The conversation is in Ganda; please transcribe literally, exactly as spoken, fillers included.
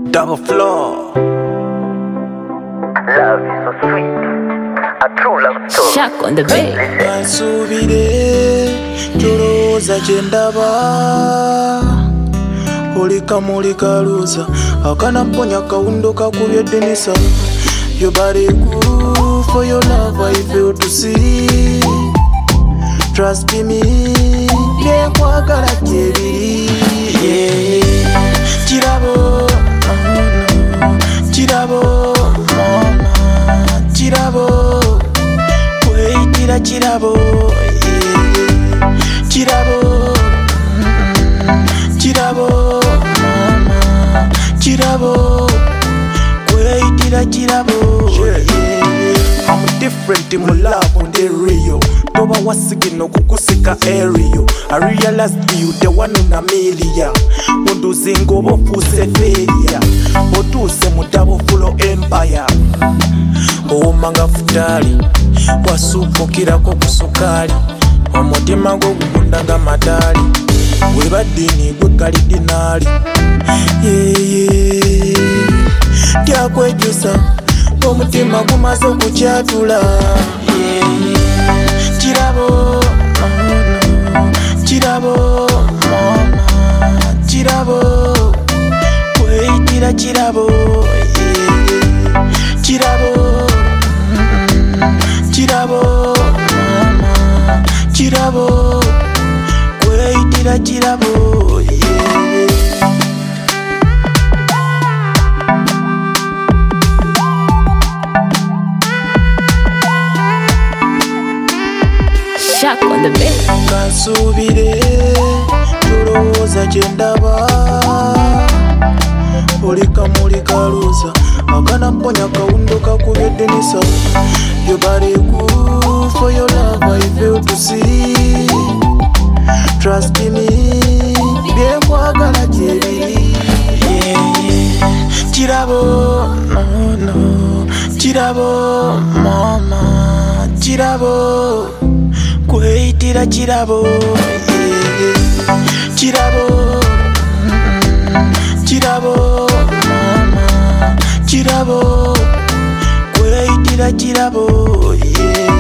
Double floor. Love is so sweet. A true love story. Shack on the bay. Kansubire choroza chendaba Olika mulika luza Akana mponya kaundo kakubye denisa Your body good for your love I feel to see Trust me Yeah kwagala jebiri Yeah Chirabo Chirabo Mama Chirabo Chirabo, chirabo, yeah. Chirabo, chirabo, mama, chirabo, wait, chirabo, yeah. I'm different in my love on the Rio. Toba wasiki no kukusika aerial. I realized you the one in a million. Mundu zingo bofuse failure. Otuse mutabo full of empire. Oh manga futali. Wasupukirako ku sukali omutima gwo gukundaga matali webadini gwe kalidinali yeye kyakwejusa omutima gumaze okukyatula kirabo kirabo mama kirabo kweyitira kirabo kirabo Chirabo, mama, chirabo, kweyitira chirabo, yeah. Shack on the bay. Kansubire, choroza chendaba Olika mulika luza Akana mponya kaundo kakubye denisa Your body good for your love I feel to see Trust me Bien kwagala jebiri Yeah Chirabo No no Chirabo Mama Chirabo Kweyitira chirabo Yeah Chirabo Chirabo Mama Chirabo Kweyitira chirabo, yeah.